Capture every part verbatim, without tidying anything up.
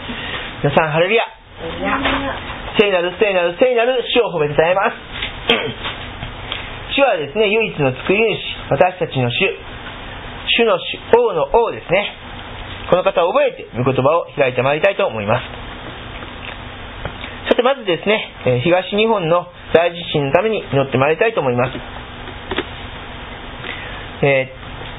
皆さんハレルヤ。聖なる聖なる聖なる主を褒めたたえます。主はですね、唯一の救い主、私たちの主、主の主、王の王ですね。この方を覚えて御言葉を開いてまいりたいと思います。さてまずですね、東日本の大地震のために祈ってまいりたいと思います。え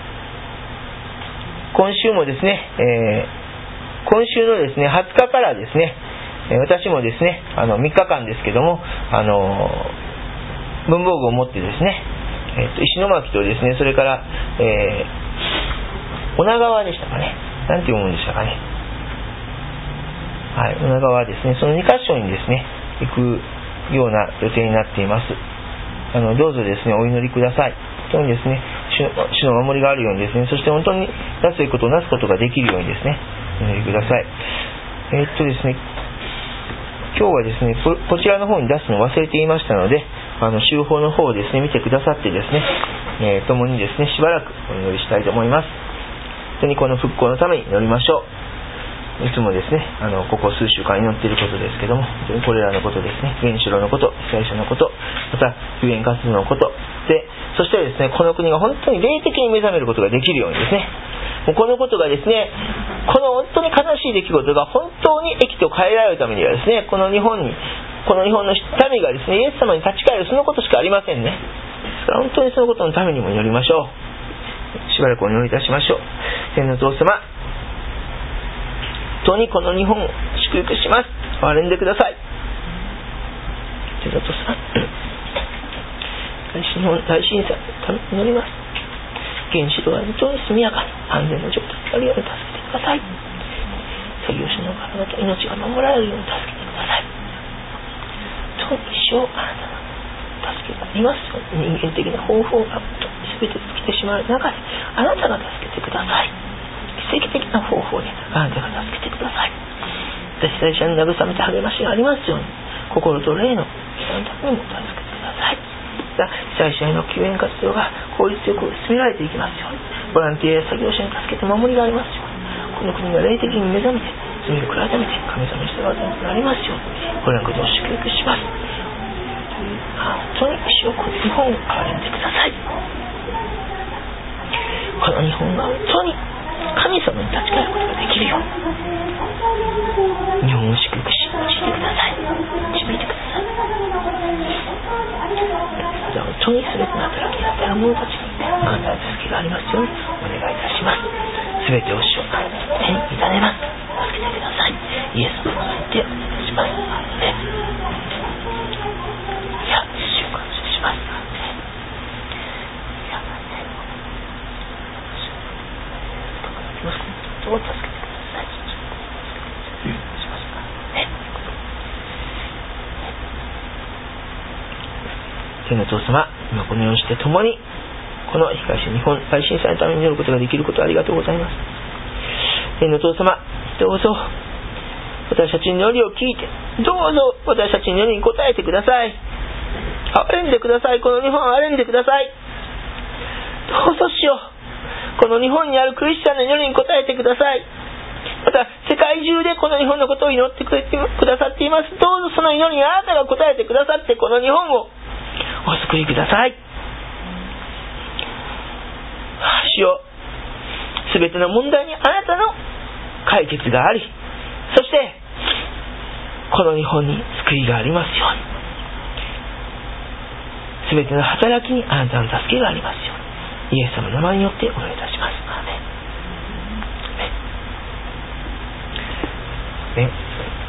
ー、今週もですね、えー、今週のですねはつかからですね、私もですね、あのみっかかんですけども、あの文房具を持ってですね、えー、と石巻とですね、それから、えー、女川でしたかね、なんて読むんでしたかね、はい、女川ですね、そのにかしょにですね行くような予定になっています。あのどうぞですねお祈りください。本当にですね、主の、主の守りがあるようにですね、そして本当になすべきことをなすことができるようにですね、お祈りください。えー、っとですね今日はですね こ, こちらの方に出すのを忘れていましたので、あの週報の方をですね見てくださってですね、えー、共にですねしばらくお祈りしたいと思います。本当にこの復興のために祈りましょう。いつもですね、あのここ数週間祈っていることですけども、これらのことですね、原子炉のこと、被災者のこと、また救援活動のことで、そしてですね、この国が本当に霊的に目覚めることができるようにですね、もうこのことがですね、この本当に悲しい出来事が本当に益と変えられるためにはですね、この日本にこの日本の民がですね、イエス様に立ち返る、そのことしかありませんね。ですから本当にそのことのためにも祈りましょう。しばらくお祈りいたしましょう。天のお父様、本当にこの日本を祝福します。憐れんでください。天のお父様、東日本大震災のために祈ります。原子炉は本当に速やかに安全な状態になるように助けてください。作業所の方々命が守られるように助けてください。本当に一生あなたの助けがありますよ。人間的な方法が全て尽きてしまう中で、あなたが助けてください。奇跡的な方法であなたが助けてください。被災者に慰めて励ましがありますように、心と霊のあなたにも助けてください。被災者への救援活動が効率よく進められていきますように、ボランティアや作業者に助けて守りがありますように、この国が霊的に目覚めて罪を悔い改めて神様に従うためになりますように、これらのことを祝福します。本当に一生この日本を憐れんでください。この日本が本当に神様に立ち返ることができるように、日本を祝福し用いてください。導いてください。本当に全ての働きに当たる者たちにあなたの助けがありますようにお願いいたします。全てを主をあなたの手に委ねます。助けてください。イエスの名前でお願いします。アーメン。いや、主を感謝します。アーメン。いや、どう助けてください。しますかね。天のお父様、今このようにして共にこの東日本大震災のために祈ることができることをありがとうございます。天のお父様、どうぞ私たちの祈りを聞いて、どうぞ私たちの祈りに応えてください。憐れんでください。この日本を憐れんでください。どうぞしよう、この日本にあるクリスチャンの祈りに応えてください。また世界中でこの日本のことを祈ってくれてくださっています。どうぞその祈りにあなたが応えてくださって、この日本をお救いください。主よ、すべての問題にあなたの解決があり、そしてこの日本に救いがありますように、すべての働きにあなたの助けがありますように、イエス様の名前によってお願いいたします。アーメン。ね、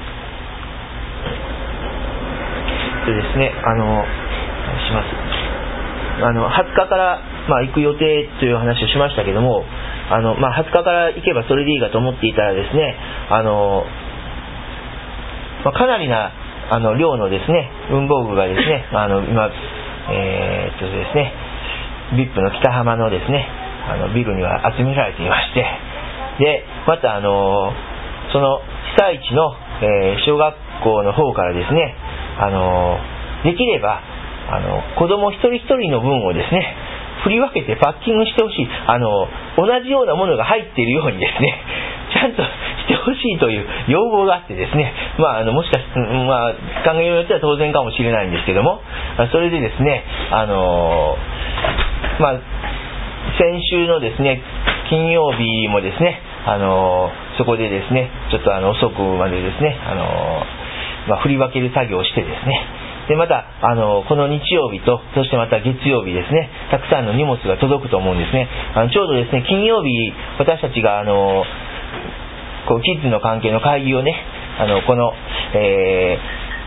でですね、あのしますあのはつかから、まあ、行く予定という話をしましたけども、あの、まあ、はつかから行けばそれでいいかと思っていたらですね、あの、まあ、かなりなあの量のですね文房具がですね、あの今、えー、っとですねビップの北浜のですねあのビルには集められていまして、でまたあのその被災地の、えー、小学校の方からですね、あのできればあの子供一人一人の分をですね振り分けてパッキングしてほしい、あの同じようなものが入っているようにですねちゃんとししてほしいという要望があってですね、まあ、あのもしかして、まあ、考えようによっては当然かもしれないんですけども、それでですね、あのまあ、先週のですね金曜日もですね、あのそこでですねちょっとあの遅くまでですね、あの、まあ、振り分ける作業をしてですね、でまたあのこの日曜日とそしてまた月曜日ですね、たくさんの荷物が届くと思うんですね。あのちょうどですね金曜日私たちがあのこうキッズの関係の会議をね、あのこの、え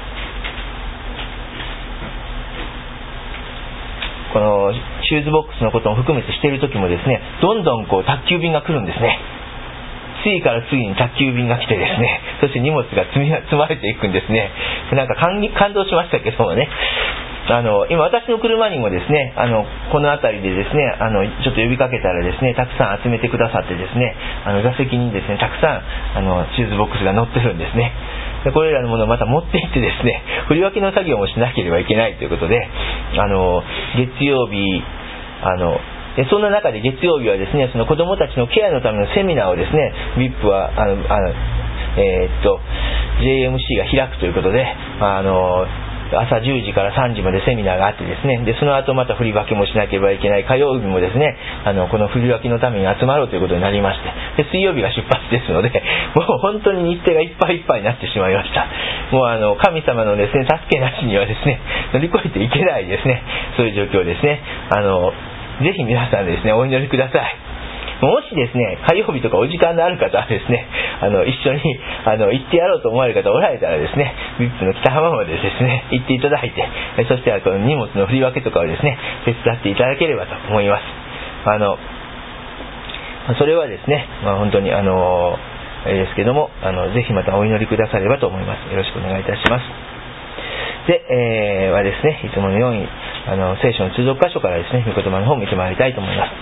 ー、このシューズボックスのことも含めてしている時もですね、どんどんこう宅急便が来るんですね。次から次に宅急便が来てですね、そして荷物が積み積まれていくんですね。なんか 感, 感動しましたけどもね、あの今私の車にもですね、あのこの辺りでですね、あのちょっと呼びかけたらですね、たくさん集めてくださってですね、あの座席にですねたくさんあのシューズボックスが載ってるんですね。でこれらのものをまた持っていってですね、振り分けの作業もしなければいけないということで、あの月曜日あのでそんな中で月曜日はですね、その子どもたちのケアのためのセミナーをですね ブイアイピー はあのあの、えー、っと ジェイエムシー が開くということで、あの朝じゅうじからさんじまでセミナーがあってですね、でその後また振り分けもしなければいけない火曜日もですね、あのこの振り分けのために集まろうということになりまして、で水曜日が出発ですので、もう本当に日程がいっぱいいっぱいになってしまいました。もうあの神様のですね助けなしにはですね乗り越えていけないですね、そういう状況ですね。あのぜひ皆さんですねお祈りください。もしですね火曜日とかお時間のある方はですね、あの一緒にあの行ってやろうと思われる方おられたらですね、ブイアイピー の北浜までですね行っていただいて、そしてこの荷物の振り分けとかをですね手伝っていただければと思います。あのそれはですね、まあ、本当にあのあれですけども、あのぜひまたお祈りくださればと思います。よろしくお願いいたします。で、えー、はですね、いつものようにあの聖書の通読箇所からですね、御言葉の方を見てまいりたいと思います。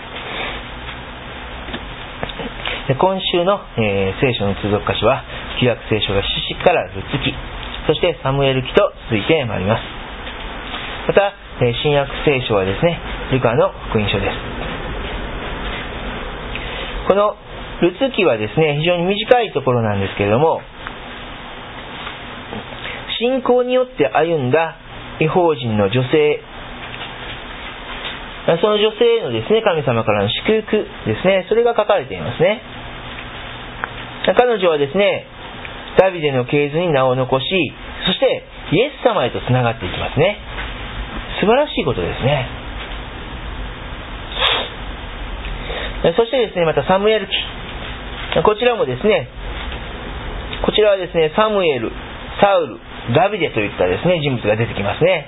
で今週の、えー、聖書の通読箇所は旧約聖書が獅子からルツ記、そしてサムエル記と続いてまいります。また、えー、新約聖書はですね、ルカの福音書です。このルツ記はですね、非常に短いところなんですけれども、信仰によって歩んだ異邦人の女性、その女性へのですね、神様からの祝福ですね、それが書かれていますね。彼女はですね、ダビデの系図に名を残し、そしてイエス様へとつながっていきますね。素晴らしいことですね。そしてですね、またサムエル記、こちらもですね、こちらはですね、サムエル、サウル、ダビデといったですね、人物が出てきますね。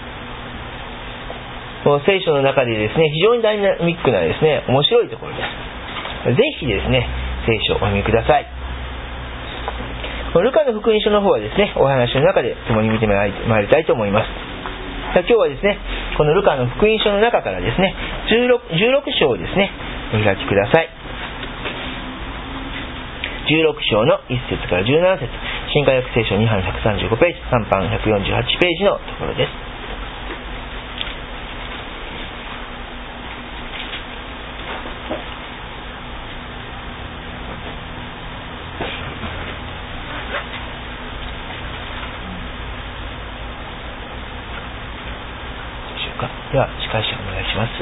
聖書の中でですね、非常にダイナミックなですね、面白いところです。ぜひですね、聖書をお読みください。ルカの福音書の方はですね、お話の中で共に見てまいりたいと思います。今日はですね、このルカの福音書の中からですね、じゅうろく, じゅうろく章をですね、お開きください。じゅうろく章のいっ節からじゅうなな節、新化訳聖書に版ひゃくさんじゅうごページ、さん版ひゃくよんじゅうはちページのところです。では司会者お願いします。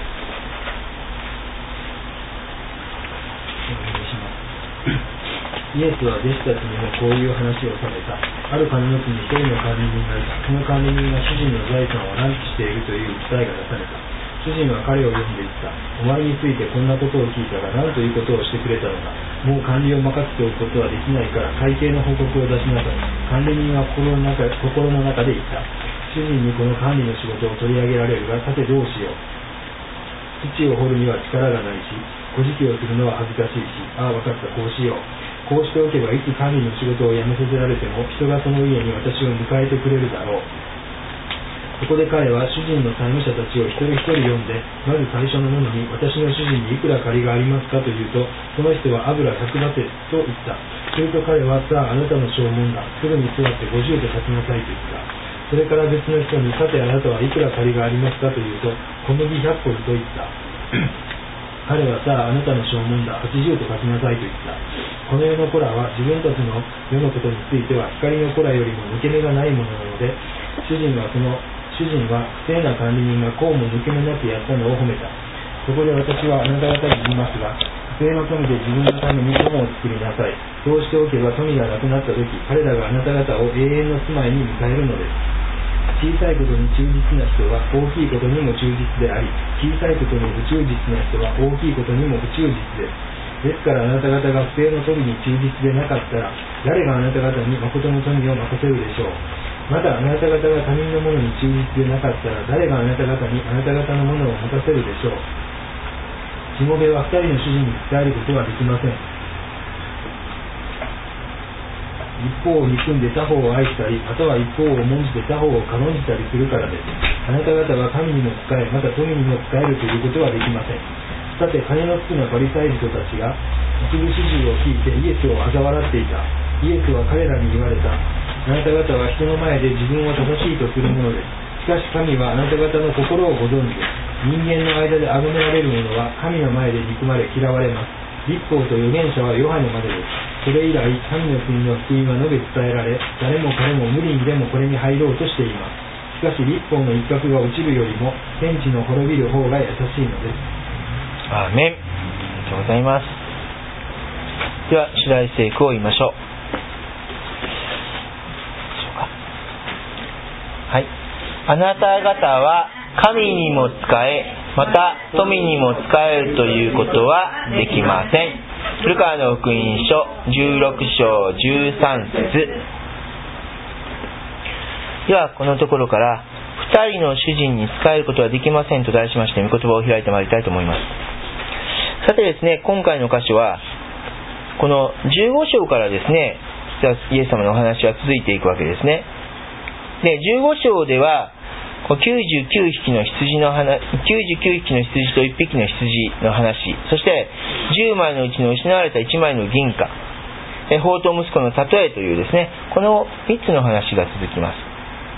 イエスは弟子たちにもこういう話をされた。ある金の地に一人の管理人がいた。その管理人が主人の財産を乱記しているという訴えが出された。主人は彼を呼んで言った。お前についてこんなことを聞いたが何ということをしてくれたのか。もう管理を任せておくことはできないから会計の報告を出しなさい。管理人は心の中、心の中で言った。主人にこの管理の仕事を取り上げられるが、さてどうしよう。土を掘るには力がないし、小じきをするのは恥ずかしいし、ああ分かった、こうしよう。こうしておけばいつ管理の仕事を辞めさせられても人がその家に私を迎えてくれるだろう。そこで彼は主人の債務者たちを一人一人呼んで、まず最初のものに私の主人にいくら借りがありますかというと、その人は油ひゃくバテと言った。すると彼は、さああなたの証文だ、すぐに座ってごじゅうと書きなさいと言った。それから別の人に、さてあなたはいくら借りがありますかというと、小麦ひゃっこルと言った。彼は、さああなたの証文だ、はちじゅうと書きなさいと言った。 この世の子らは自分たちの世のことについては光の子らよりも抜け目がないものなので、主人はその主人は不正な管理人がこうも抜け目なくやったのを褒めた。そこで私はあなた方に言いますが、不正の富で自分のために友を作りなさい。そうしておけば富がなくなった時、彼らがあなた方を永遠の住まいに迎えるのです。小さいことに忠実な人は大きいことにも忠実であり、小さいことに不忠実な人は大きいことにも不忠実です。ですからあなた方が不正の富に忠実でなかったら、誰があなた方に誠の富を任せるでしょう。またあなた方が他人のものに忠実でなかったら、誰があなた方にあなた方のものを持たせるでしょう。しもべは二人の主人に仕えることはできません。一方を憎んで他方を愛したり、または一方を重んじて他方を軽んじたりするからです。あなた方は神にも仕え、また富にも仕えるということはできません。さて、金の好きなパリサイ人たちが一部始終を聞いてイエスを嘲笑っていた。イエスは彼らに言われた。あなた方は人の前で自分を正しいとするものです。しかし神はあなた方の心をご存知です。人間の間で崇められる者は神の前で憎まれ嫌われます。律法と預言者はヨハネまでです。それ以来、神の国の福音は述べ伝えられ、誰も彼も無理にでもこれに入ろうとしています。しかし律法の一角が落ちるよりも天地の滅びる方が優しいのです。 アーメン。ありがとうございます。では主題聖句を言いましょう。はい。あなた方は神にも仕え、また富にも仕えるということはできません。ルカの福音書じゅうろく章じゅうさん節。ではこのところから二人の主人に仕えることはできませんと題しまして御言葉を開いてまいりたいと思います。さてですね、今回の箇所はこのじゅうご章からですね、イエス様のお話は続いていくわけですね。で、じゅうご章ではきゅうじゅうきゅうひきの羊の話、きゅうじゅうきゅうひきの羊といっぴきの羊の話、そしてじゅうまいのうちの失われたいちまいの銀貨、放蕩息子の例えというですね、このみっつの話が続きます。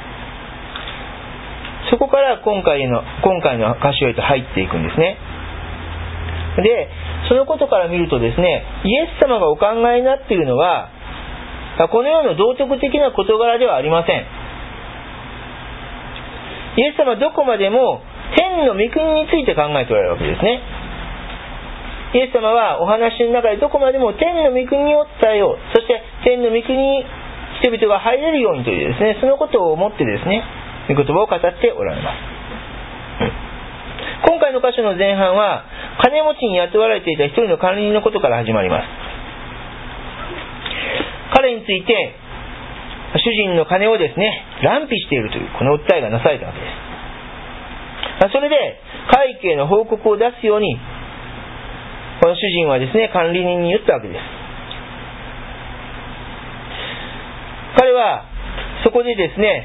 そこから今回の今回の箇所へと入っていくんですね。で、そのことから見るとですね、イエス様がお考えになっているのはこの世の道徳的な事柄ではありません。イエス様はどこまでも天の御国について考えておられるわけですね。イエス様はお話の中でどこまでも天の御国を伝えよう、そして天の御国に人々が入れるようにというですね、そのことを思ってですね、御言葉を語っておられます。今回の箇所の前半は金持ちに雇われていた一人の管理人のことから始まります。彼について主人の金をですね、乱費しているというこの訴えがなされたわけです。それで会計の報告を出すようにこの主人はですね、管理人に言ったわけです。彼はそこでですね、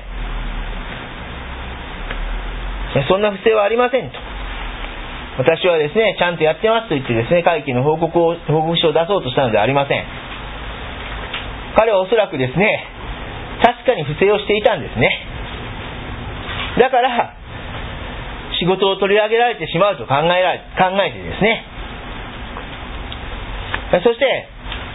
そんな不正はありませんと、私はですねちゃんとやってますと言ってですね、会計の報告を報告書を出そうとしたのではありません。彼はおそらくですね、確かに不正をしていたんですね。だから仕事を取り上げられてしまうと考えられ考えてですね、そして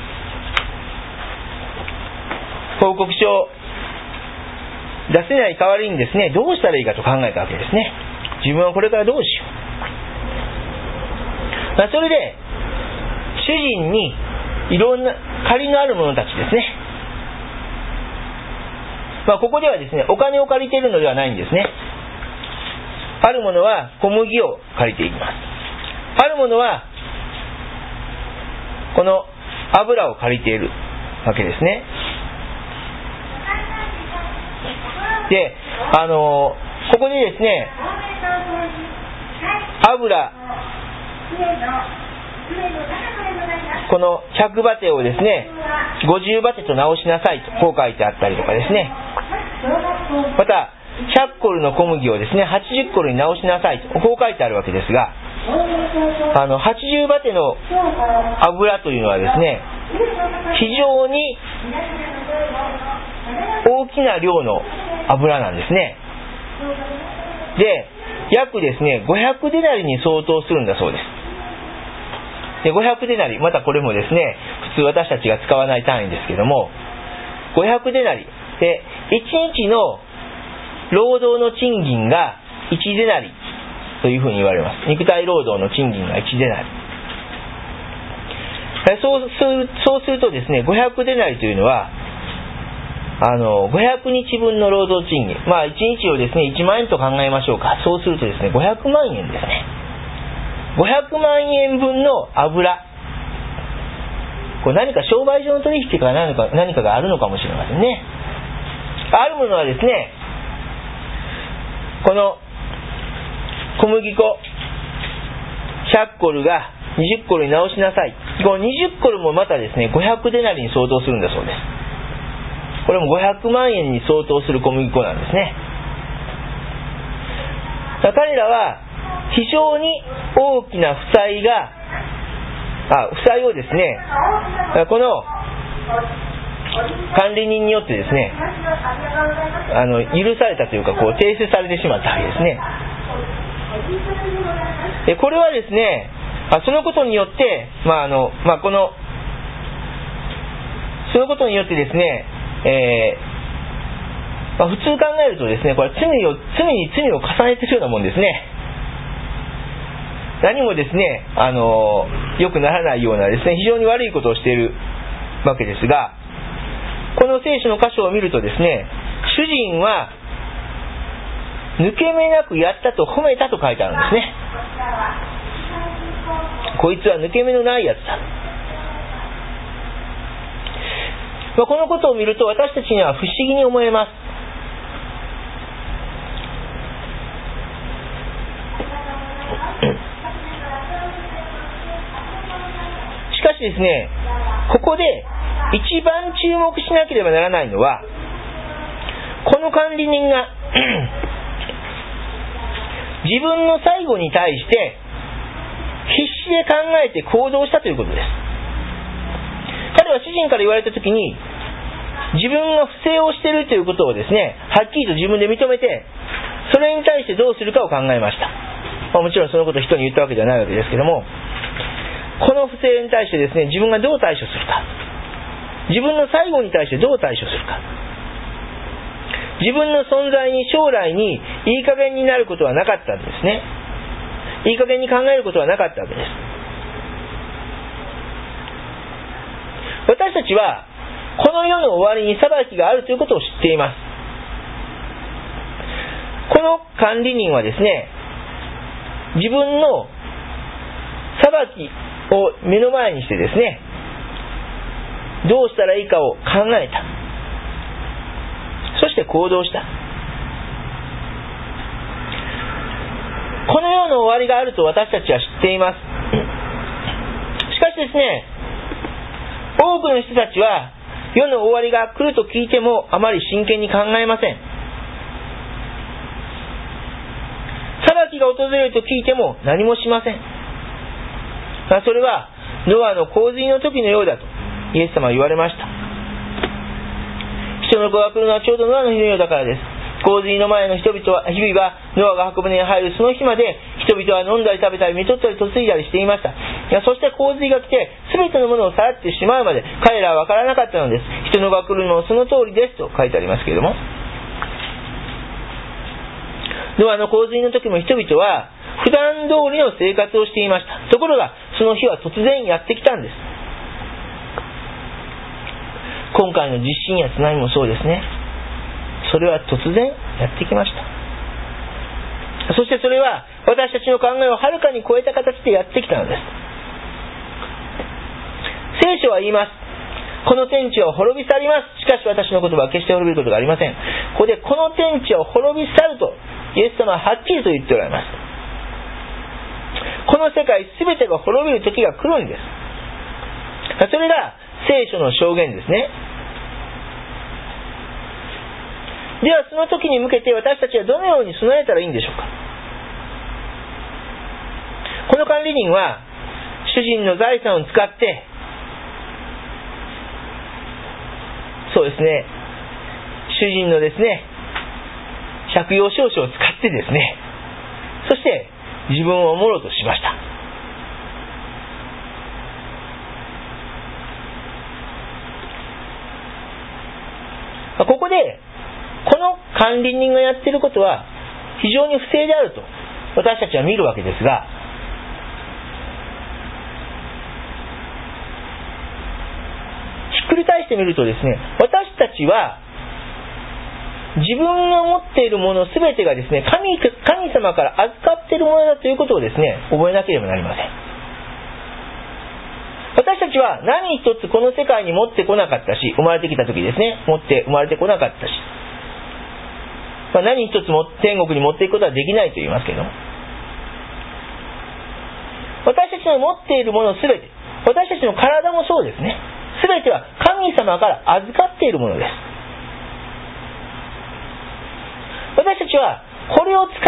報告書を出せない代わりにですね、どうしたらいいかと考えたわけですね。自分はこれからどうしよう。それで主人にいろんな借りのある者たちですね、まあ、ここではですね、お金を借りているのではないんですね。ある者は小麦を借りていきます。ある者はこの油を借りているわけですね。で、あのここでですね、油このひゃくバテをですねごじゅうバテと直しなさいとこう書いてあったりとかですね、またひゃくコルの小麦をですねはちじゅっコルに直しなさいとこう書いてあるわけですが、あのはちじゅうバテの油というのはですね、非常に大きな量の油なんですね。で、約ですねごひゃくデナリに相当するんだそうです。でごひゃくデナリ、またこれもですね普通私たちが使わない単位ですけども、ごひゃくデナリでいちにちの労働の賃金がいちデナリというふうに言われます。肉体労働の賃金がいちデナリ。そうする、そうするとですね、ごひゃくデナリというのはあのごひゃくにちぶんの労働賃金、まあいちにちをですねいちまんえんと考えましょうか。そうするとですねごひゃくまんえんですね。ごひゃくまんえんぶんの油、これ何か商売上の取引か何か何かがあるのかもしれませんね。あるものはですね、この小麦粉ひゃっコルがにじゅっコルに直しなさい。このにじゅっコルもまたですねごひゃくデナリに相当するんだそうです。これもごひゃくまんえんに相当する小麦粉なんですね。彼らは非常に大きな負債があ負債をですね、この管理人によってですねあの許されたというか、こう提出されてしまったわけですね。でこれはですね、あそのことによって、まああのまあ、このそのことによってですね、えーまあ、普通考えるとですね、これは罪を罪に罪を重ねているようなもんですね。何もですね、あの良くならないようなですね、非常に悪いことをしているわけですが、この聖書の箇所を見るとですね、主人は抜け目なくやったと褒めたと書いてあるんですね。こいつは抜け目のないやつだ。まあ、このことを見ると私たちには不思議に思えます。しかしですね、ここで一番注目しなければならないのは、この管理人が自分の最後に対して必死で考えて行動したということです。彼は主人から言われたときに、自分が不正をしているということをですね、はっきりと自分で認めて、それに対してどうするかを考えました。まあ、もちろんそのことを人に言ったわけではないわけですけども、この不正に対してですね、自分がどう対処するか、自分の最後に対してどう対処するか、自分の存在に将来にいい加減になることはなかったんですね。いい加減に考えることはなかったわけです。私たちはこの世の終わりに裁きがあるということを知っています。この管理人はですね、自分の裁きを目の前にしてですね、どうしたらいいかを考えた。そして行動した。この世の終わりがあると私たちは知っています。しかしですね、多くの人たちは世の終わりが来ると聞いてもあまり真剣に考えません。裁きが訪れると聞いても何もしません。それはノアの洪水の時のようだとイエス様は言われました。人の子が来るのはちょうどノアの日のようだからです。洪水の前の人々は、日々はノアが箱舟に入るその日まで人々は飲んだり食べたり見とったり嫁いだりしていました。いや、そして洪水が来て全てのものをさらってしまうまで彼らは分からなかったのです。人の子が来るのもその通りですと書いてありますけれども、ノアの洪水の時も人々は普段通りの生活をしていました。ところがその日は突然やってきたんです。今回の地震や津波もそうですね。それは突然やってきました。そしてそれは私たちの考えをはるかに超えた形でやってきたのです。聖書は言います。この天地は滅び去ります。しかし私の言葉は決して滅びることがありません。ここでこの天地は滅び去るとイエス様ははっきりと言っておられます。この世界すべてが滅びる時が来るんです。それが聖書の証言ですね。ではその時に向けて私たちはどのように備えたらいいんでしょうか。この管理人は主人の財産を使って、そうですね、主人のですね借用証書を使ってですね、そして自分を守ろうとしました。 ここでこの管理人がやっていることは非常に不正であると私たちは見るわけですが、ひっくり返してみるとですね、私たちは自分が持っているものすべてがですね、神、神様から預かっているものだということをですね、覚えなければなりません。私たちは何一つこの世界に持ってこなかったし、生まれてきた時ですね、持って生まれてこなかったし、まあ、何一つも天国に持っていくことはできないと言いますけども、私たちの持っているものすべて、私たちの体もそうですね、すべては神様から預かっているものです。私たちはこれを使って、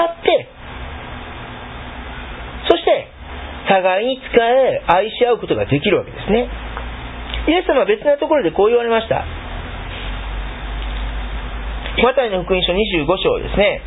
そして互いに使え、愛し合うことができるわけですね。イエス様は別なところでこう言われました。マタイの福音書にじゅうご章ですね。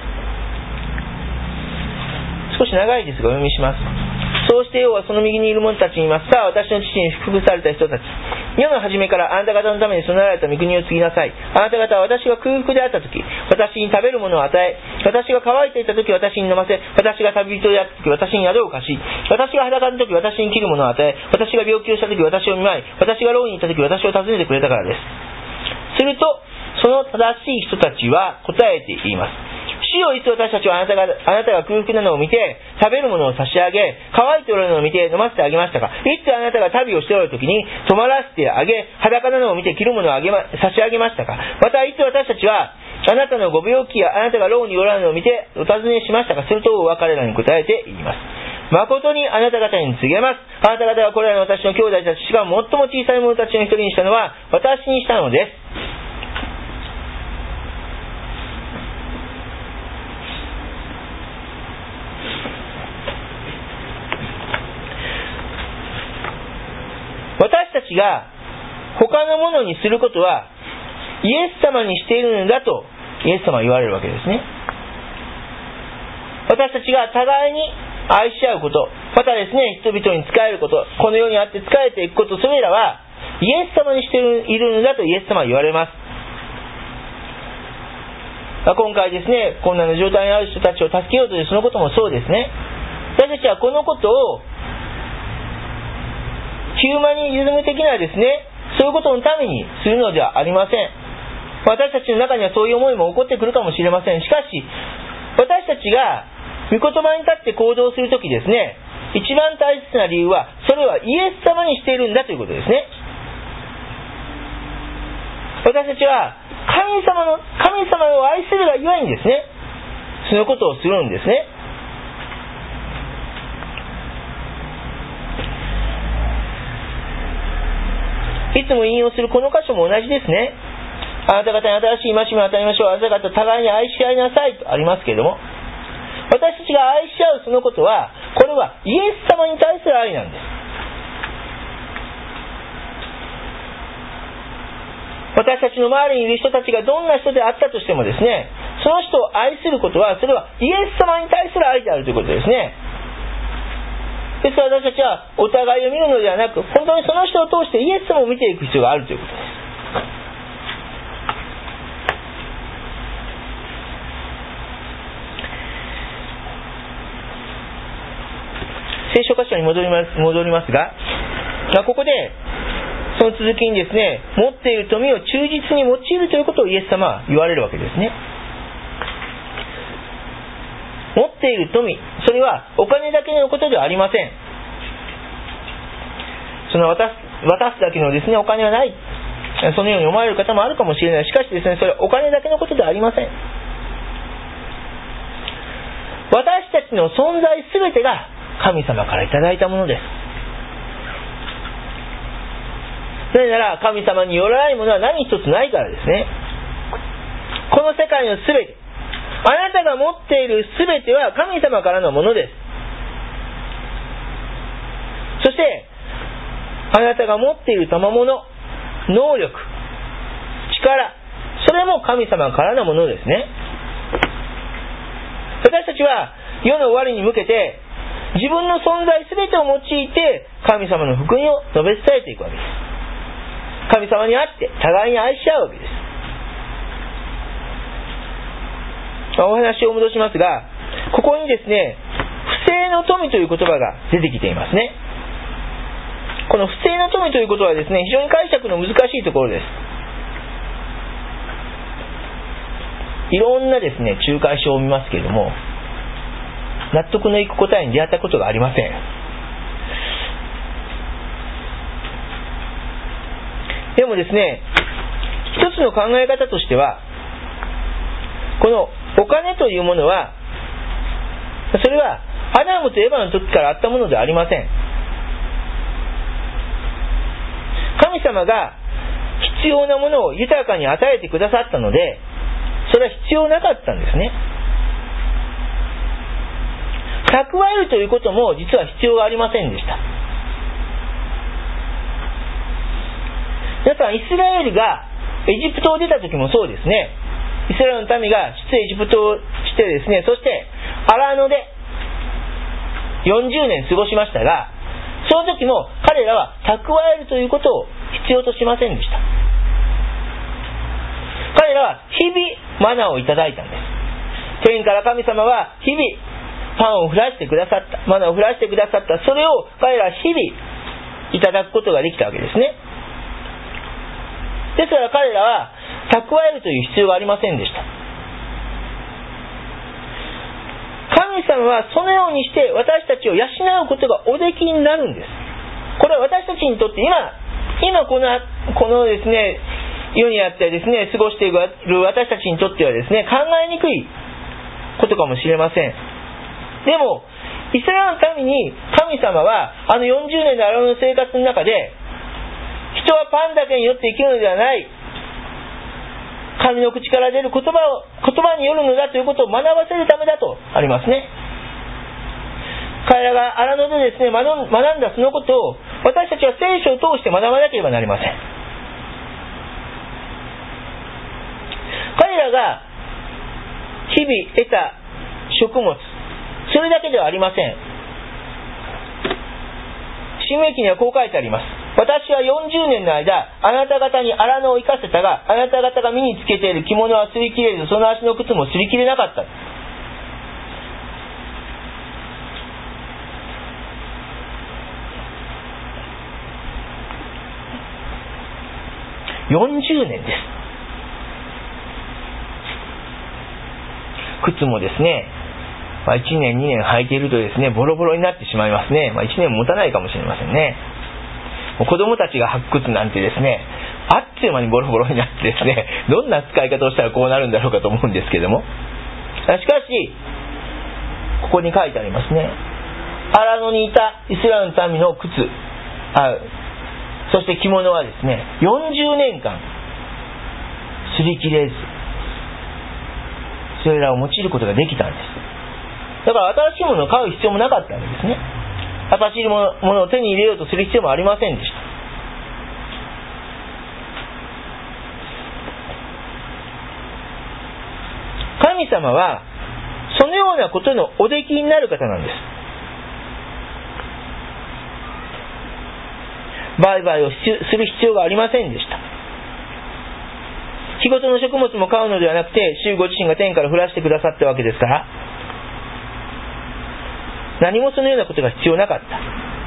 少し長いですがお読みします。そうして王はその右にいる者たちに言います。さあ、私の父に祝福された人たち、世の初めからあなた方のために備えられた御国を継ぎなさい。あなた方は私が空腹であったとき、私に食べるものを与え、私が乾いていたとき私に飲ませ、私が旅人であったとき私に宿を貸し、私が裸のとき私に着るものを与え、私が病気をしたとき私を見舞い、私が牢にいたとき私を訪ねてくれたからです。するとその正しい人たちは答えて言います。主よ、いつ私たちはあなたが、あなたが空腹なのを見て食べるものを差し上げ、乾いておられるのを見て飲ませてあげましたか。いつあなたが旅をしておるときに泊まらせてあげ、裸なのを見て着るものをあげ、ま、差し上げましたか。またいつ私たちはあなたのご病気やあなたが牢におられるのを見てお尋ねしましたか。すると王は彼らに答えて言います。誠にあなた方に告げます。あなた方がこれらの私の兄弟たち、しかも最も小さい者たちの一人にしたのは私にしたのです。私たちが他のものにすることはイエス様にしているのだとイエス様は言われるわけですね。私たちが互いに愛し合うこと、またですね、人々に仕えること、この世にあって仕えていくこと、それらはイエス様にしているのだとイエス様は言われます。今回ですね、困難な状態にある人たちを助けようというそのこともそうですね。私たちはこのことをヒューマニズム的なですね、そういうことのためにするのではありません。私たちの中にはそういう思いも起こってくるかもしれません。しかし私たちが御言葉に立って行動するときですね、一番大切な理由はそれはイエス様にしているんだということですね。私たちは神様の神様を愛するがゆえにですね、そのことをするんですね。いつも引用するこの箇所も同じですね。あなた方に新しい戒めを与えましょう。あなた方互いに愛し合いなさいとありますけれども、私たちが愛し合うそのことは、これはイエス様に対する愛なんです。私たちの周りにいる人たちがどんな人であったとしてもですね、その人を愛することは、それはイエス様に対する愛であるということですね。ですから私たちはお互いを見るのではなく、本当にその人を通してイエス様を見ていく必要があるということです。聖書箇所に戻ります、戻りますが、ここでその続きにですね、持っている富を忠実に用いるということをイエス様は言われるわけですね。持っている富、それはお金だけのことではありません。その渡す、渡すだけのですね、お金はない、そのように思われる方もあるかもしれない。しかしですね、それはお金だけのことではありません。私たちの存在すべてが神様からいただいたものです。なぜなら神様によらないものは何一つないからですね。この世界のすべて、あなたが持っているすべては神様からのものです。そしてあなたが持っている賜物、能力、力、それも神様からのものですね。私たちは世の終わりに向けて自分の存在すべてを用いて神様の福音を述べ伝えていくわけです。神様にあって互いに愛し合うわけです。 お話を戻しますが、ここにですね、不正の富という言葉が出てきていますね。この不正の富ということはですね、非常に解釈の難しいところです。いろんなですね、仲介書を見ますけれども、納得のいく答えに出会ったことがありません。でもですね、一つの考え方としては、このお金というものは、それはアダムとエバの時からあったものではありません。神様が必要なものを豊かに与えてくださったので、それは必要なかったんですね。蓄えるということも実は必要がありませんでした。皆さん、イスラエルがエジプトを出た時もそうですね。イスラエルの民が出エジプトをしてですね、そして荒野でよんじゅうねん過ごしましたが、その時も彼らは蓄えるということを必要としませんでした。彼らは日々マナをいただいたんです。天から神様は日々パンを降らしてくださった、マナを降らしてくださった。それを彼らは日々いただくことができたわけですね。ですから彼らは蓄えるという必要がありませんでした。神様はそのようにして私たちを養うことがおできになるんです。これは私たちにとって今今このこのですね世にあってですね過ごしている私たちにとってはですね考えにくいことかもしれません。でもイスラエルのために神様はあのよんじゅうねんの荒野の生活の中で、人はパンだけによって生きるのではない、神の口から出る言葉を言葉によるのだということを学ばせるためだとありますね。彼らが荒野でですね学んだそのことを私たちは聖書を通して学ばなければなりません。彼らが日々得た食物、それだけではありません。申命記にはこう書いてあります。私はよんじゅうねんの間、あなた方に荒野を生かせたが、あなた方が身につけている着物は擦り切れず、その足の靴も擦り切れなかった。よんじゅうねんです。靴もですね、まあ、いちねんにねん履いているとですねボロボロになってしまいますね。まあ、いちねん持たないかもしれませんね。もう子供たちが履く靴なんてですねあっという間にボロボロになってですね、どんな使い方をしたらこうなるんだろうかと思うんですけども、しかしここに書いてありますね。荒野にいたイスラエルの民の靴、あそして着物はですねよんじゅうねんかん擦り切れず、それらを用いることができたんです。だから新しいものを買う必要もなかったんですね。新しいもの、ものを手に入れようとする必要もありませんでした。神様はそのようなことのおできになる方なんです。売買をする必要がありませんでした。日ごとの食物も買うのではなくて、主ご自身が天から降らしてくださったわけですから、何もそのようなことが必要なかった。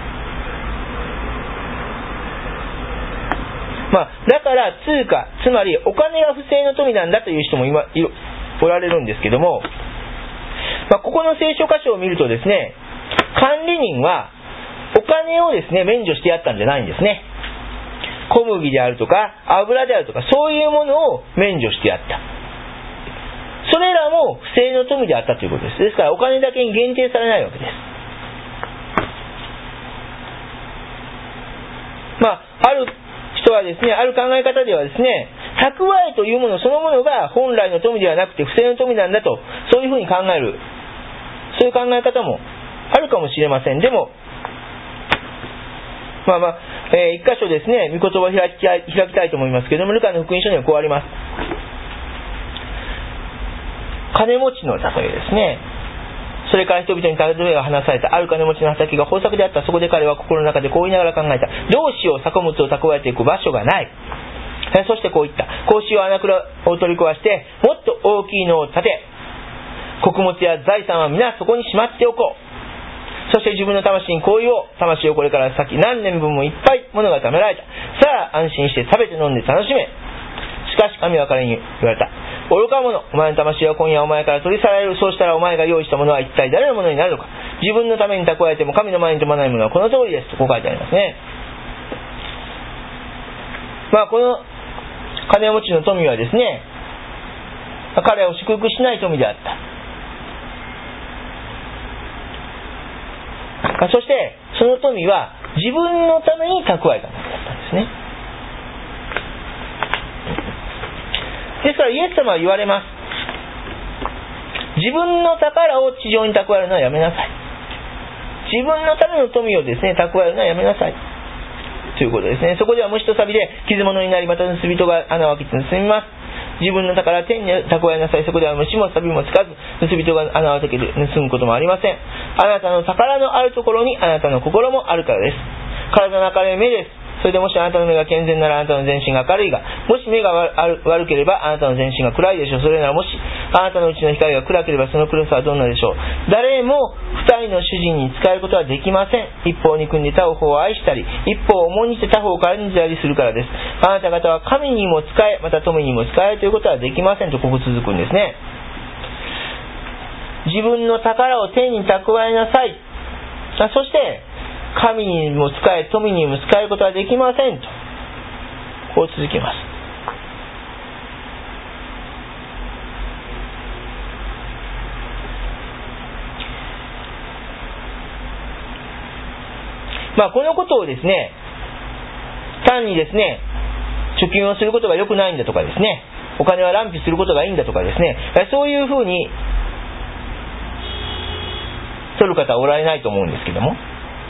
まあ、だから通貨、つまりお金が不正の富なんだという人も今おられるんですけども、まあ、ここの聖書箇所を見るとですね、管理人はお金をですね免除してやったんじゃないんですね。小麦であるとか油であるとかそういうものを免除してやった。それらも不正の富であったということです。ですからお金だけに限定されないわけです。まあある人はですね、ある考え方ではですね、蓄えというものそのものが本来の富ではなくて不正の富なんだと、そういうふうに考える、そういう考え方もあるかもしれません。でもまあまあ、えー、一箇所ですね、御言葉を開きたい、開きたいと思いますけれども、ルカの福音書にはこうあります。金持ちの例えですね。それから人々に例えが話された。ある金持ちの畑が豊作であった。そこで彼は心の中でこう言いながら考えた。どうしよう、作物を蓄えていく場所がない。そしてこう言った。こうしよう、穴蔵を取り壊してもっと大きいのを建て、 穀物や財産は皆そこにしまっておこう。そして自分の魂にこう言おう。魂をこれから先何年分もいっぱい物が貯められた。さあ安心して食べて飲んで楽しめ。しかし神は彼に言われた。愚か者、お前の魂は今夜お前から取り去られる。そうしたらお前が用意したものは一体誰のものになるのか。自分のために蓄えても神の前に富まないものはこの通りですとこう書いてありますね。まあこの金持ちの富はですね、彼を祝福しない富であった。そしてその富は自分のために蓄えたものだったんですね。ですからイエス様は言われます。自分の宝を地上に蓄えるのはやめなさい。自分のための富をですね蓄えるのはやめなさいということですね。そこでは虫と錆で傷物になり、また盗人が穴を開けて盗みます。自分の宝は天に蓄えなさい。そこでは虫も錆もつかず、盗人が穴を開けて盗むこともありません。あなたの宝のあるところにあなたの心もあるからです。体の明るい目です。それでもしあなたの目が健全ならあなたの全身が明るいが、もし目が悪ければあなたの全身が暗いでしょう。それならもしあなたのうちの光が暗ければその暗さはどんなでしょう。誰も二人の主人に仕えることはできません。一方に組んで他方を愛したり、一方を重んじて他方を軽んじたりするからです。あなた方は神にも仕え、また富にも仕えるということはできませんとここ続くんですね。自分の宝を天に蓄えなさい。そして神にも仕え、富にも仕えることはできませんとこう続きます。まあこのことをですね、単にですね貯金をすることが良くないんだとかですね、お金は乱費することがいいんだとかですね、そういうふうに取る方はおられないと思うんですけども、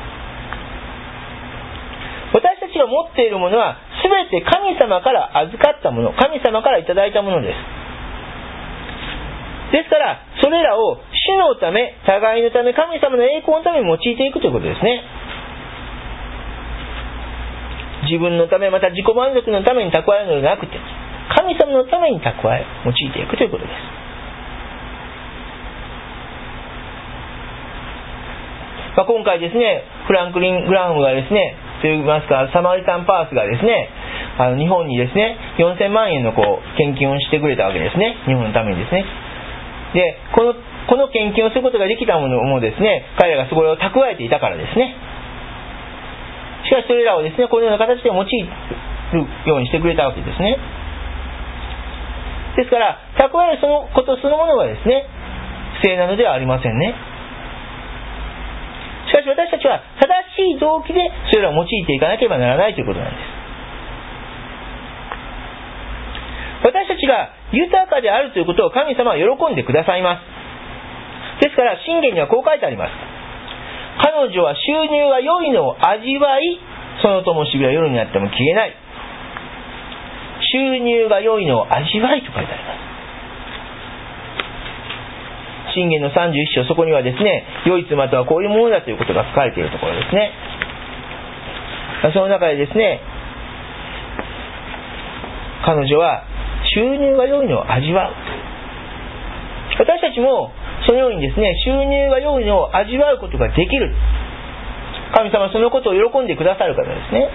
私たちが持っているものは全て神様から預かったもの、神様からいただいたものです。ですからそれらを主のため、互いのため、神様の栄光のために用いていくということですね。自分のため、また自己満足のために蓄えるのではなくて、神様のために蓄え、用いていくということです。まあ、今回ですね、フランクリン・グラハムがですね、といいますか、サマリタン・パースがですね、あの日本にですね、よんせんまんえんのこう献金をしてくれたわけですね。日本のためにですね。で、このこの献金をすることができたものもですね、彼らがそれを蓄えていたからですね。しかしそれらをですね、このような形で用いるようにしてくれたわけですね。ですから蓄えるそのことそのものがですね、不正なのではありませんね。しかし私たちは正しい動機でそれらを用いていかなければならないということなんです。私たちが豊かであるということを神様は喜んでくださいます。ですから箴言にはこう書いてあります。彼女は収入が良いのを味わい、その灯火は夜になっても消えない。収入が良いのを味わいと書いてあります。箴言のさんじゅういっ章、そこにはですね、良い妻とはこういうものだということが書かれているところですね。その中でですね、彼女は収入が良いのを味わう。私たちもそのようにですね、収入が良いのを味わうことができる。神様はそのことを喜んでくださる方ですね。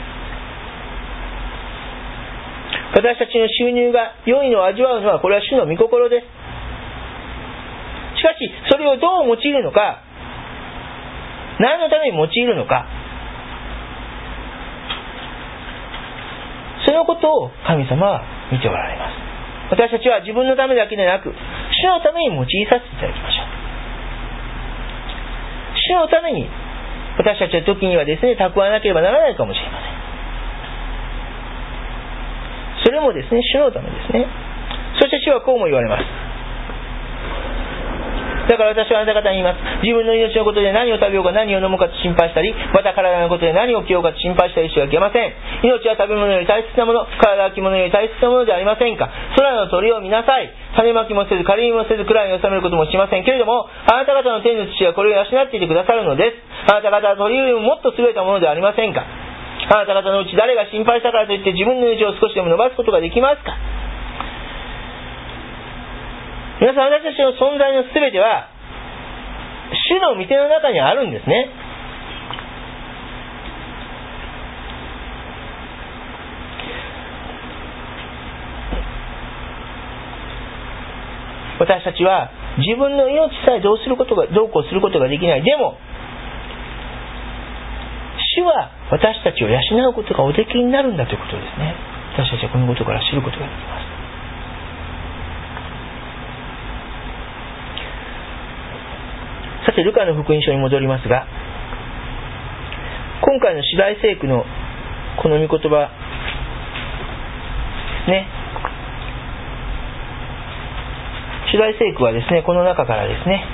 私たちの収入が良いのを味わうのはこれは主の御心です。しかしそれをどう用いるのか、何のために用いるのか、そのことを神様は見ておられます。私たちは自分のためだけでなく主のために用いさせていただきましょう。主のために私たちは時にはですね、蓄えなければならないかもしれません。それもですね、主のためですね。そして主はこうも言われます。だから私はあなた方に言います。自分の命のことで何を食べようか何を飲もうかと心配したり、また体のことで何を着ようかと心配したりしてはいけません。命は食べ物より大切なもの、体は着物より大切なものではありませんか。空の鳥を見なさい。種まきもせず、刈りもせず、蔵に収めることもしませんけれども、あなた方の天の父はこれを養っていてくださるのです。あなた方は鳥よりももっと優れたものではありませんか。あなた方のうち誰が心配したからといって自分の命を少しでも伸ばすことができますか。 皆さん、私たちの存在のすべては主の御手の中にあるんですね。私たちは自分の命さえどうすることがどうこうすることができない。でも主は私たちを養うことがおできになるんだということですね。私たちはこのことから知ることができます。さて、ルカの福音書に戻りますが、今回の主題聖句のこの御言葉ね、主題聖句はですね、この中からですね、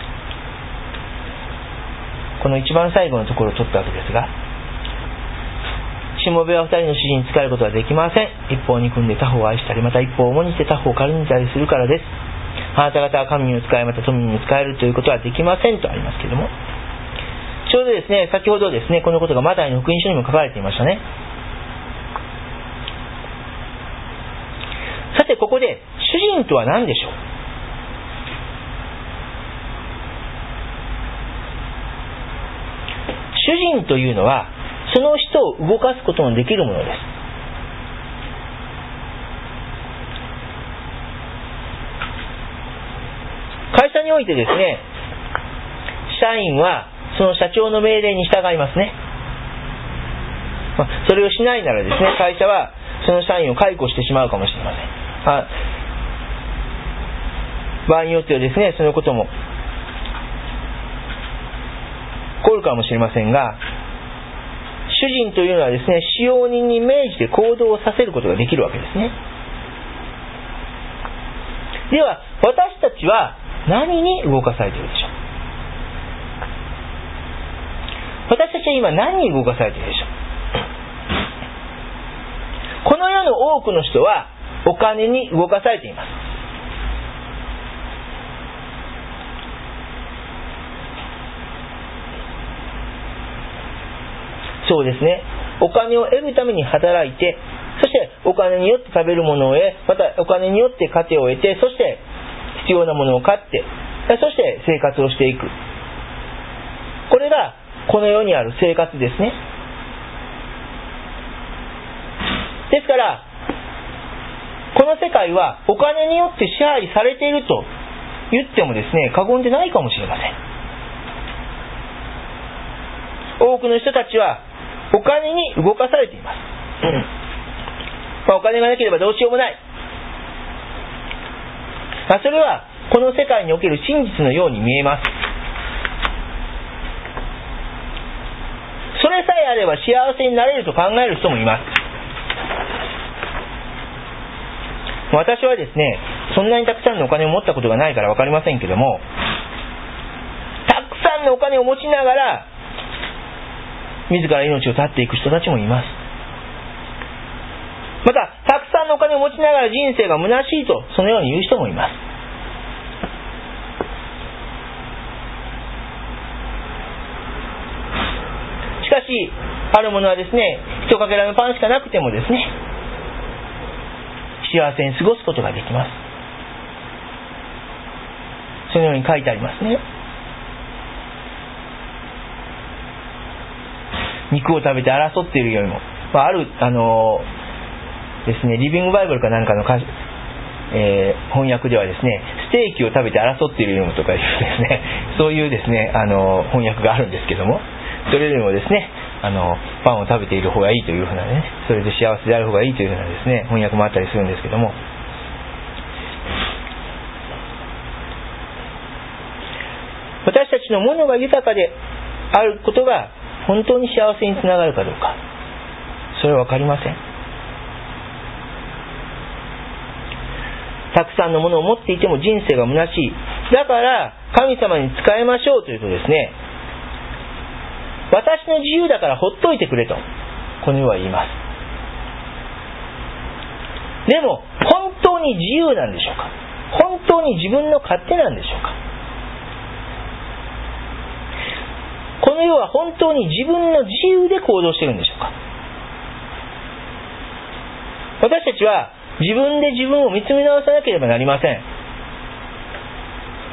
この一番最後のところを取ったわけですが、しもべは二人の主人に仕えることはできません。一方を憎んで他方を愛したり、また一方を重にして他方を軽んじたりするからです。あなた方は神にも仕え、また富にも仕えるということはできませんとありますけれども、ちょうどですね、先ほどですね、このことがマタイの福音書にも書かれていましたね。さて、ここで主人とは何でしょう。主人というのはその人を動かすことのできるものです。会社においてですね、社員はその社長の命令に従いますね。それをしないならですね、会社はその社員を解雇してしまうかもしれません。あ場合によってはですね、そのことも起こるかもしれませんが、主人というのはですね、使用人に命じて行動をさせることができるわけですね。では、私たちは何に動かされているでしょう。私たちは今何に動かされているでしょう。この世の多くの人はお金に動かされています。そうですね。お金を得るために働いて、そしてお金によって食べるものを得、またお金によって糧を得て、そして必要なものを買って、そして生活をしていく。これがこの世にある生活ですね。ですから、この世界はお金によって支配されていると言ってもですね、過言でないかもしれません。多くの人たちはお金に動かされています。まあ、お金がなければどうしようもない。まあ、それはこの世界における真実のように見えます。それさえあれば幸せになれると考える人もいます。私はですね、そんなにたくさんのお金を持ったことがないから分かりませんけども、たくさんのお金を持ちながら自ら命を絶っていく人たちもいます。また、たくさんのお金を持ちながら人生が虚しいとそのように言う人もいます。しかし、あるものはですね、一かけらのパンしかなくてもですね、幸せに過ごすことができます。そのように書いてありますね。肉を食べて争っているよりも、まあ、あるあのですね、リビングバイブルかなんかのか、えー、翻訳ではですね、ステーキを食べて争っているよりもとかいうですね、そういうですね、あの翻訳があるんですけども、それよりもですね、あのパンを食べている方がいいというふうなね、それで幸せである方がいいというふうなですね、翻訳もあったりするんですけども、私たちのものが豊かであることが本当に幸せにつながるかどうか、それは分かりません。たくさんのものを持っていても人生が虚しい。だから神様に仕えましょうというとですね、私の自由だからほっといてくれとこの世は言います。でも本当に自由なんでしょうか。本当に自分の勝手なんでしょうか。この世は本当に自分の自由で行動しているんでしょうか。私たちは自分で自分を見つめ直さなければなりません。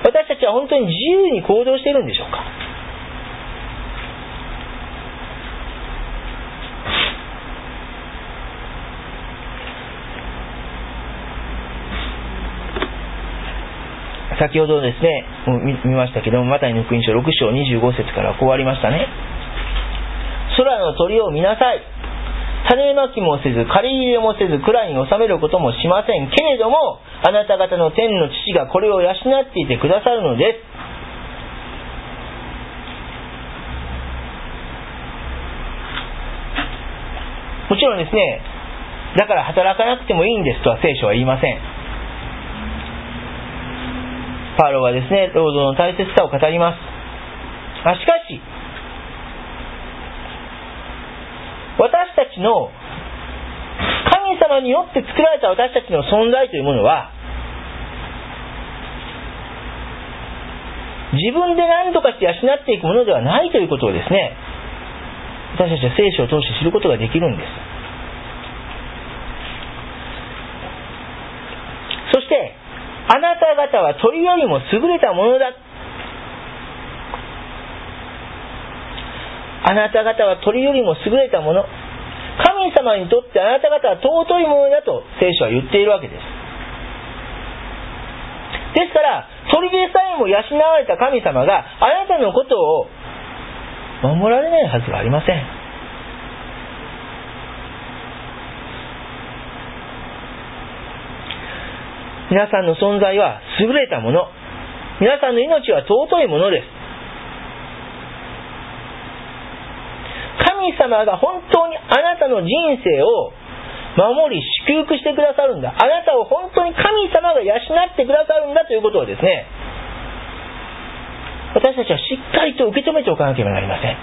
私たちは本当に自由に行動しているんでしょうか。先ほどですね、見ましたけども、マタイの福音書ろく章にじゅうご節からこうありましたね。空の鳥を見なさい。種まきもせず、借り入れもせず、蔵に収めることもしませんけれども、あなた方の天の父がこれを養っていてくださるのです。もちろんですね、だから働かなくてもいいんですとは聖書は言いません。パウロはですね、労働の大切さを語ります。しかし、私たちの神様によって作られた私たちの存在というものは、自分で何とかして養っていくものではないということをですね、私たちは聖書を通して知ることができるんです。そして、あなた方は鳥よりも優れたものだ。あなた方は鳥よりも優れたもの。神様にとってあなた方は尊いものだと聖書は言っているわけです。ですから、鳥でさえも養われた神様があなたのことを守られないはずがありません。皆さんの存在は優れたもの。皆さんの命は尊いものです。神様が本当にあなたの人生を守り祝福してくださるんだ。あなたを本当に神様が養ってくださるんだということをですね、私たちはしっかりと受け止めておかなければなりません。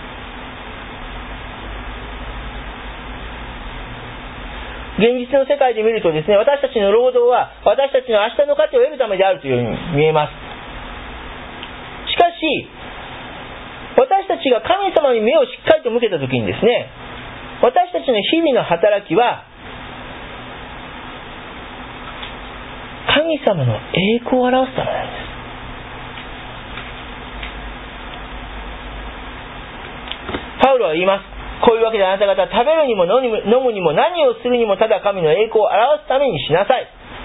現実の世界で見るとですね、私たちの労働は私たちの明日の価値を得るためであるというように見えます。しかし、私たちが神様に目をしっかりと向けたときにですね、私たちの日々の働きは神様の栄光を表すためなんです。パウロは言います。こういうわけであなた方は食べるにも飲むにも何をするにもただ神の栄光を表すためにしなさい。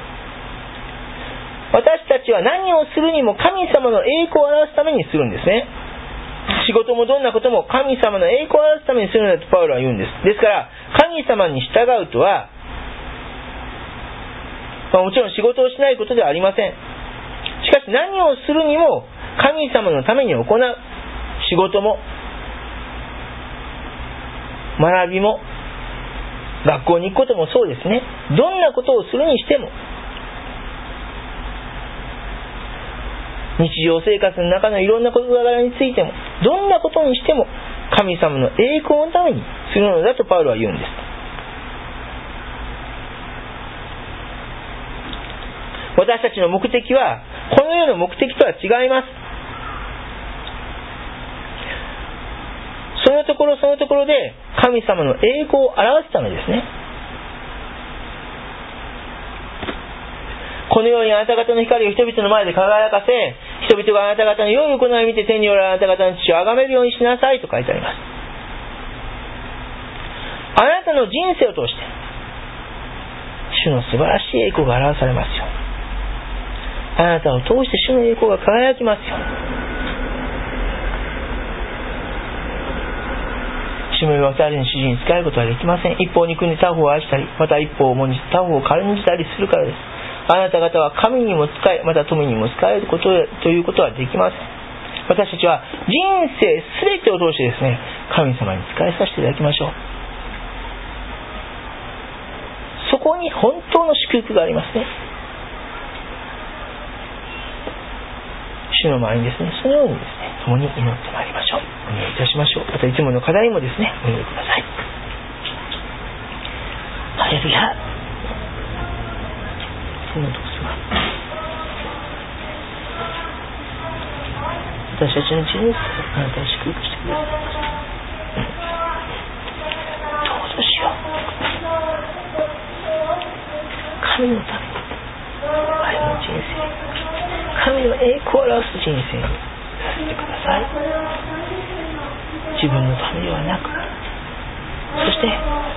私たちは何をするにも神様の栄光を表すためにするんですね。仕事もどんなことも神様の栄光を表すためにするんだとパウロは言うんです。ですから神様に従うとは、まあ、もちろん仕事をしないことではありません。しかし何をするにも神様のために行う仕事も学びも学校に行くこともそうですね。どんなことをするにしても、日常生活の中のいろんな事柄についても、どんなことにしても神様の栄光のためにするのだとパウロは言うんです。私たちの目的はこの世の目的とは違います。そのところそのところで神様の栄光を表すためですね。このようにあなた方の光を人々の前で輝かせ、人々があなた方の良い行いを見て天におられるあなた方の父を崇めるようにしなさいと書いてあります。あなたの人生を通して主の素晴らしい栄光が表されますよ。あなたを通して主の栄光が輝きますよ。主の言わされる主人に仕えることはできません。一方に国他方を愛したり、また一方を重んじ他方を軽んじたりするからです。あなた方は神にも仕え、また富にも仕えることということはできません。私たちは人生すべてを通してですね、神様に仕えさせていただきましょう。そこに本当の祝福がありますね。主の前にですね、そのようにですね、共に祈ってまいりましょう。お願いいたしましょう。またいつもの課題もですね、お祈りください。ハレルヤ。このどうすが私たちの人生をあなたに祝福してください。どうぞしよう。神のために、愛の人生、 神の栄光を表す人生にさせてください。自分のためではなく、そして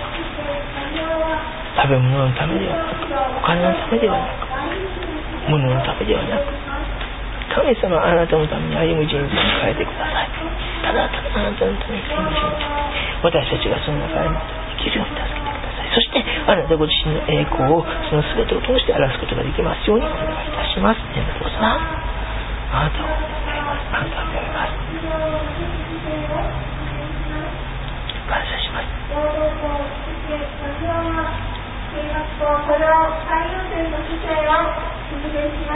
食べ物のためではなく、お金のためではなく、物のためではなく、神様あなたのために歩む人生に変えてください。ただただあなたのために歩む人生、私たちがその中で生きるように助けてください。そしてあなたご自身の栄光をその全てを通して表すことができますようにお願いいたします。天の父様、あなたを願います。あなたを願います。感謝します。これを最優先の姿勢を実現します。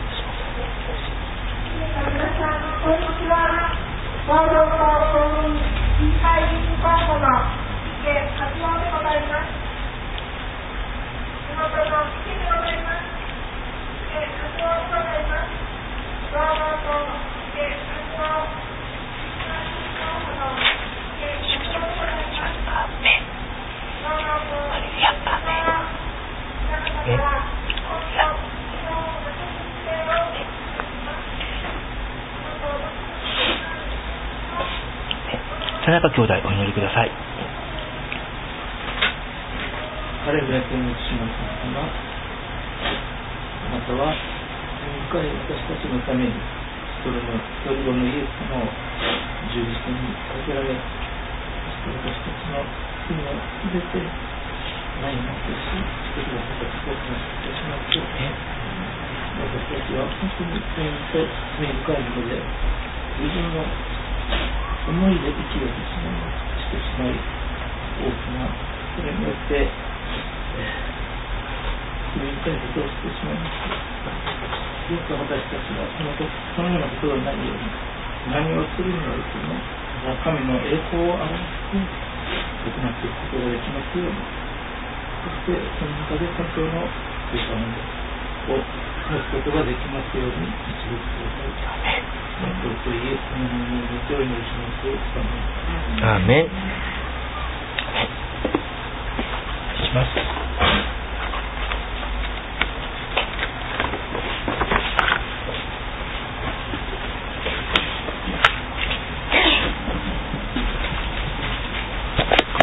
皆さん、こんにちは。労働党公認議会議員候補の池和夫でございます。地元の池でございます。池和夫でございます。労働党池和夫議会議員候補の池和夫でございます。労働党池和夫田中兄弟お祈りください。 彼ぐらいと申しますが、あなたは深い私たちのために一人の一人子のイエス様を十字架にかけられ、そして私たちの罪をすべてないなくししてくださったことを感謝いたします。私たちは本当に罪と罪深いもので自分の思いで生きようとしてしまい、大きなそれによって罪深いことをしてしまいます。どうか私たちはその時そのようなことがないように、何をするにおいても神の栄光を表して行っていくことができますように、そしてその中で本当の生産を持つことができますように導いてください。本当とイエスの名前でお祈りします。 アーメン。します。